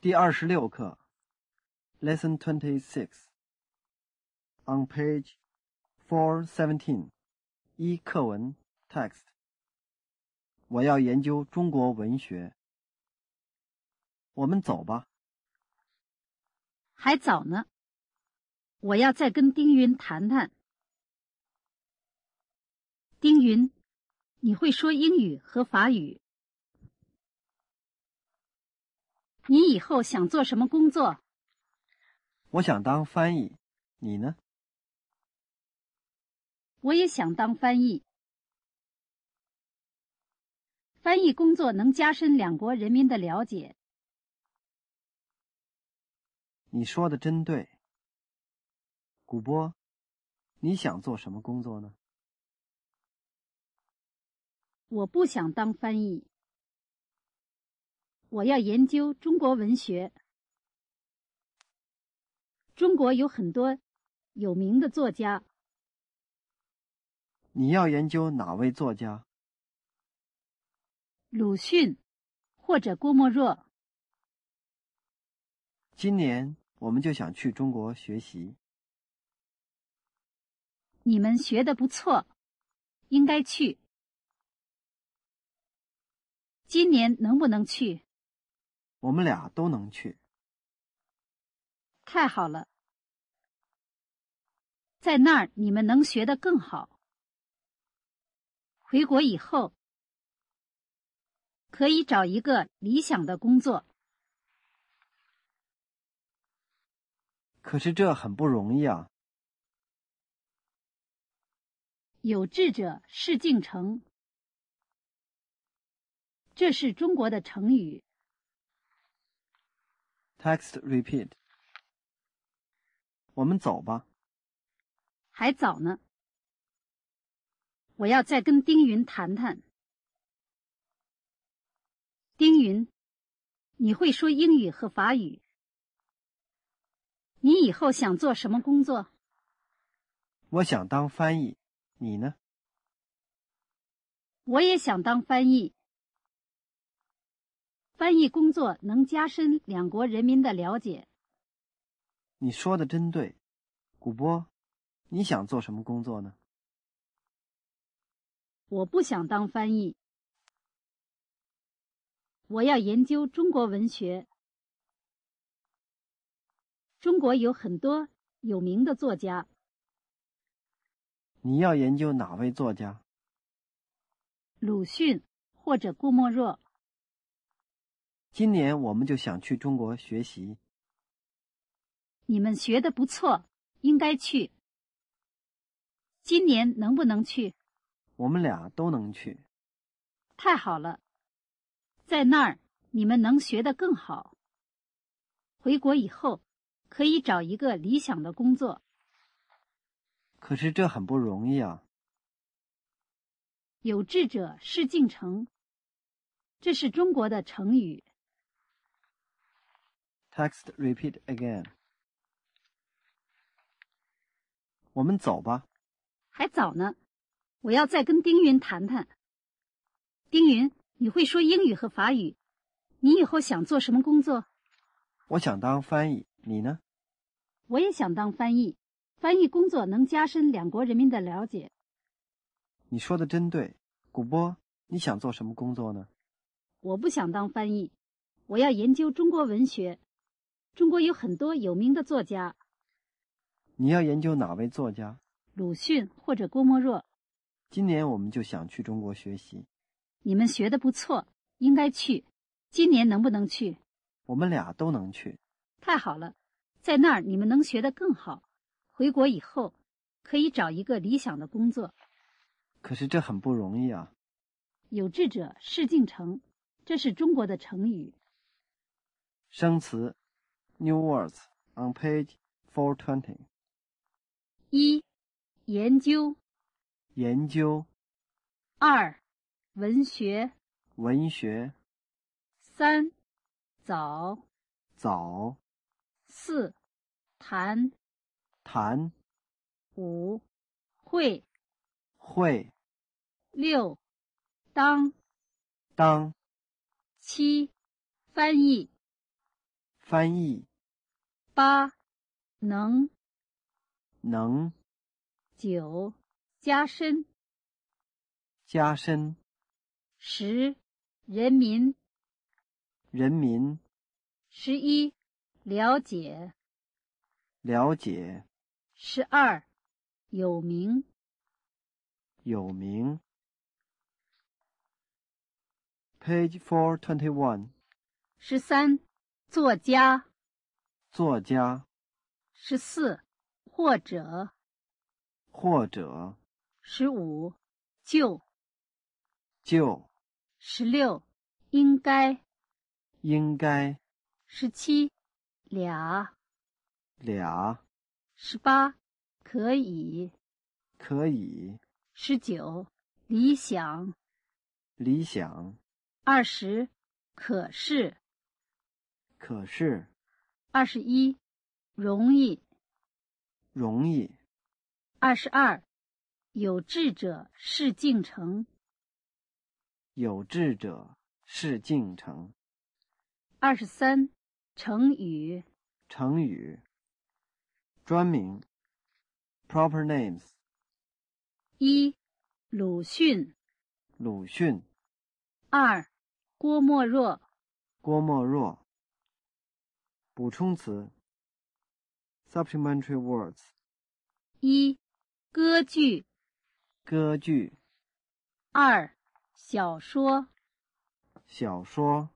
第26课 Lesson 26 On page 417一课文 Text 我要研究中国文学。我们走吧。 还早呢，我要再跟丁云谈谈。丁云，你会说英语和法语？你以后想做什么工作？ 我想当翻译，你呢？ 我也想当翻译。翻译工作能加深两国人民的了解。 你说的真对。古波，你想做什么工作呢？ 我不想当翻译。我要研究中国文学。中国有很多有名的作家。 你要研究哪位作家？ 鲁迅或者郭沫若。 今年我们就想去中国学习。 你们学得不错，应该去。今年能不能去？ 我们俩都能去。 太好了，在那儿你们能学得更好。回国以后，可以找一个理想的工作。 可是这很不容易啊。 有志者事竟成，这是中国的成语。 Text repeat 我们走吧。 还早呢，我要再跟丁云谈谈。丁云，你会说英语和法语？你以后想做什么工作？ 我想当翻译，你呢？ 我也想当翻译。翻译工作能加深两国人民的了解。 你说的真对。古波，你想做什么工作呢？ 我不想当翻译。我要研究中国文学。中国有很多有名的作家。 你要研究哪位作家？ 鲁迅或者郭沫若。 今年我们就想去中国学习。 你们学得不错，应该去。今年能不能去？ 我们俩都能去。 太好了，在那儿你们能学得更好。回国以后，可以找一个理想的工作。 可是这很不容易啊。 有志者事竟成，这是中国的成语。 Text repeat again 我们走吧。 还早呢，我要再跟丁云谈谈。丁云，你会说英语和法语？你以后想做什么工作？ 我想当翻译，你呢？ 我也想当翻译。翻译工作能加深两国人民的了解。 你说的真对。古波，你想做什么工作呢？ 我不想当翻译，我要研究中国文学。中国有很多有名的作家。 你要研究哪位作家？ 鲁迅或者郭沫若。 今年我们就想去中国学习。 你们学得不错，应该去。今年能不能去？ 我们俩都能去。 太好了，在那儿你们能学得更好。回国以后，可以找一个理想的工作。 可是这很不容易啊。 有志者事竟成，这是中国的成语。 生词 New words on page 420 一、研究。 研究。 二、文学。 文学。 三、早。 早。 四、谈。 谈。 五、会。 会。 六、当。 当。 七、翻译。 翻译。 8能。 能。 9加深。 加深。 10人民。 人民。 11了解。 了解。 12有名。 有名。Page 421。 13作家。 作家。 14或者。 或者。 15就。 就。 16应该。 应该。 17俩。 俩。 18可以。 可以。 19理想。 理想。 20可是。 可是。 21容易。 容易。 22有志者事竟成。 有志者事竟成。 23成语。 成语。专名 proper names。 1鲁迅。 鲁迅。 2郭沫若。 郭沫若。补充词 supplementary words。 1歌剧。 歌剧。 2小说。 小说。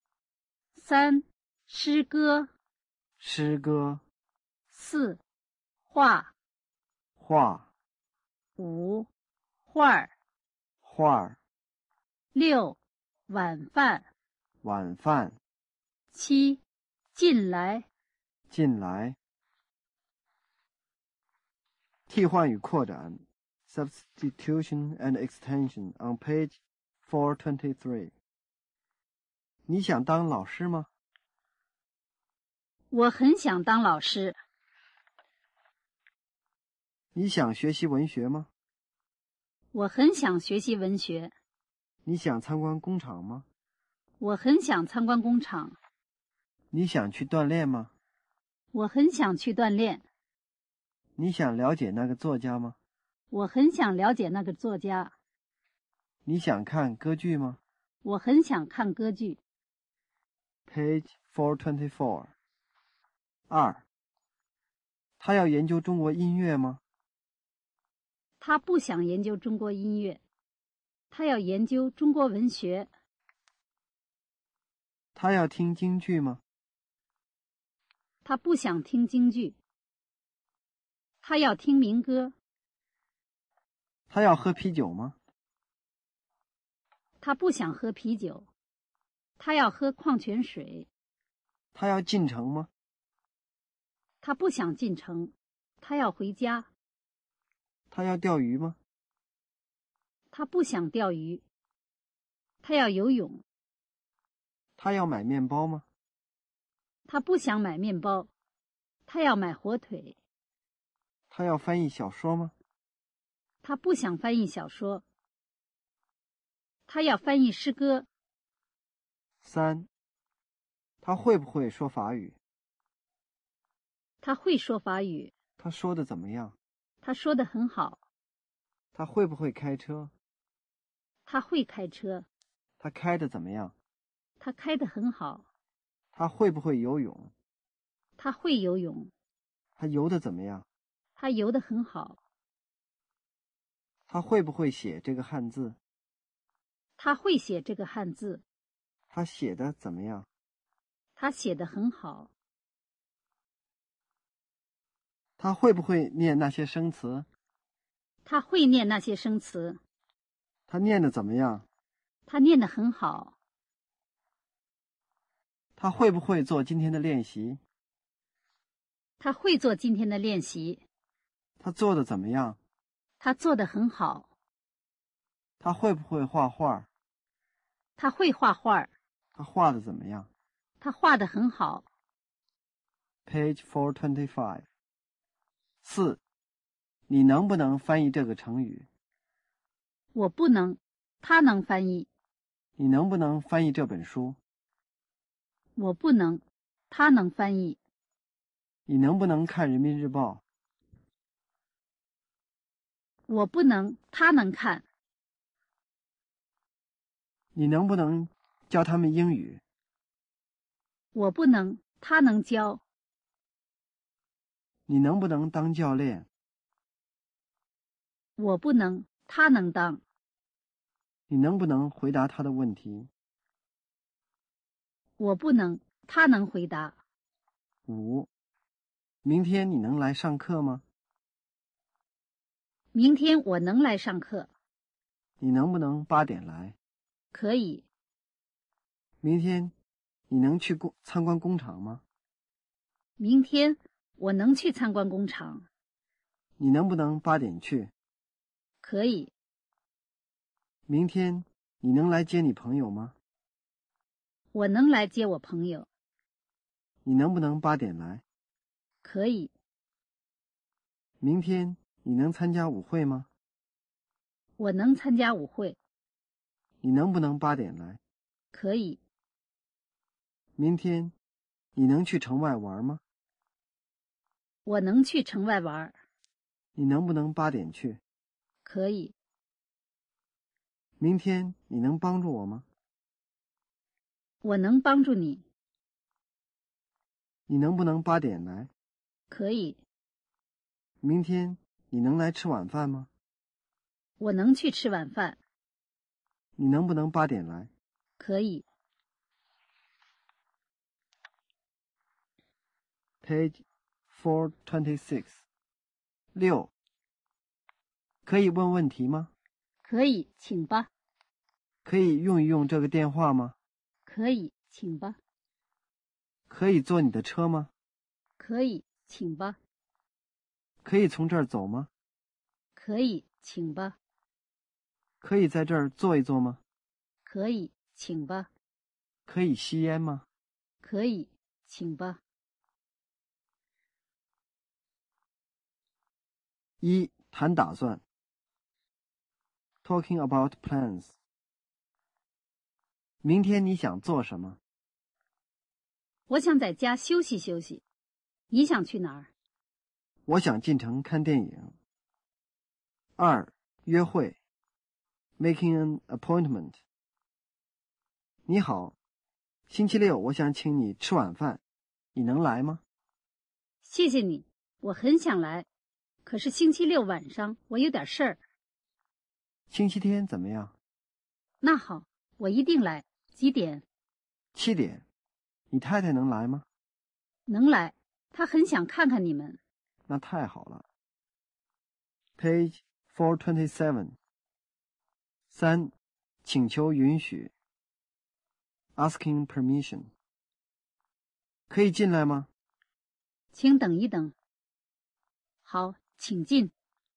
3诗歌。 诗歌。 4画。 画。 5画。 画。 6晚饭。 晚饭。 7进来。 进来。替换与扩展 substitution and extension on page 423。 你想当老师吗？ 我很想当老师。 你想学习文学吗？ 我很想学习文学。 你想参观工厂吗？ 我很想参观工厂。 你想去锻炼吗？ 我很想去锻炼。 你想了解那个作家吗？ 我很想了解那个作家。 你想看歌剧吗？ 我很想看歌剧。 Page 424。 2他要研究中国音乐吗？ 他不想研究中国音乐，他要研究中国文学。 他要听京剧吗？ 他不想听京剧，他要听民歌。 他要喝啤酒吗？ 他不想喝啤酒，他要喝矿泉水。 他要进城吗？ 他不想进城，他要回家。 他要钓鱼吗？ 他不想钓鱼，他要游泳。 他要买面包吗？ 他不想买面包，他要买火腿。 他要翻译小说吗？ 他不想翻译小说，他要翻译诗歌。 3他会不会说法语？ 他会说法语。 他说的怎么样？ 他说得很好。 他会不会开车？ 他会开车。 他开的怎么样？ 他开得很好。 他会不会游泳？ 他会游泳。 他游的怎么样？ 他游得很好。 他会不会写这个汉字？ 他会写这个汉字。 他写的怎么样？ 他写得很好。 他会不会念那些生词？ 他会念那些生词。 他念的怎么样？ 他念得很好。 他会不会做今天的练习？ 他会做今天的练习。 他做的怎么样？ 他做得很好。 他会不会画画？ 他会画画。 他画的怎么样？ 他画得很好。 Page 425。4你能不能翻译这个成语？ 我不能，他能翻译。 你能不能翻译这本书？ 我不能， 他能翻译。 你能不能看人民日报？ 我不能，他能看。 你能不能教他们英语？ 我不能，他能教。 你能不能当教练？ 我不能，他能当。 你能不能回答他的问题？ 我不能，他能回答。 5. 明天你能来上课吗？ 明天我能来上课。 你能不能8点来？ 可以。 明天你能去参观工厂吗？ 明天我能去参观工厂。 你能不能8点去？ 可以。 明天你能来接你朋友吗？ 我能来接我朋友。 你能不能8点来？ 可以。 明天你能参加舞会吗？ 我能参加舞会。 你能不能8点来？ 可以。 明天你能去城外玩吗？ 我能去城外玩。 你能不能8点去？ 可以。 明天你能帮助我吗？ 我能帮助你。 你能不能8点来？ 可以。 明天你能来吃晚饭吗？ 我能去吃晚饭。 你能不能8点来？ 可以。 Page 426 6. 可以问问题吗？ 可以，请吧。 可以用一用这个电话吗？ 可以，请吧。 可以坐你的车吗？ 可以，请吧。 可以从这儿走吗？ 可以，请吧。 可以在这儿坐一坐吗？ 可以，请吧。 可以吸烟吗？ 可以，请吧。 1. 谈打算 Talking about plans 明天你想做什么？ 我想在家休息休息。你想去哪儿？ 我想进城看电影。2. 约会 Making an appointment 你好，星期六我想请你吃晚饭，你能来吗？ 谢谢你，我很想来，可是星期六晚上我有点事儿。 星期天怎么样？ 那好，我一定来。几点 7点。你太太能来吗？ 能来？她很想看看你们。 那太好了。Page 427 3. 请求允许 Asking permission 可以进来吗？ 请等一等。好，请进。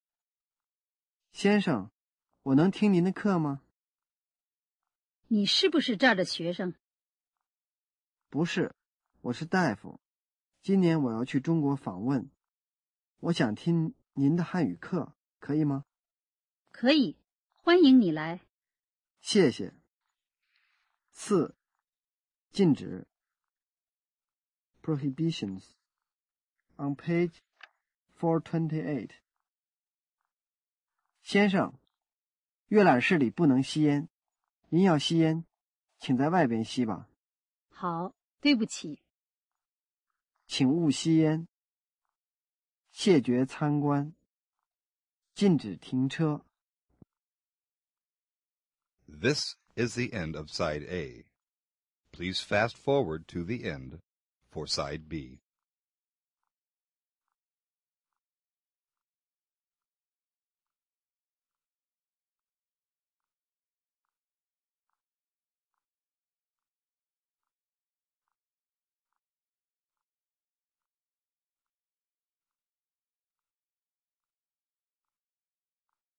先生，我能听您的课吗？ 你是不是这儿的学生？ 不是，我是大夫。今年我要去中国访问，我想听您的汉语课，可以吗？ 可以，欢迎你来。 谢谢。4. 禁止 Prohibitions on page 428先生，阅览室里不能吸烟，您要吸烟，请在外边吸吧。 好，对不起。 请勿吸烟。谢绝参观。禁止停车。 This is the end of Side A. Please fast forward to the end for Side B.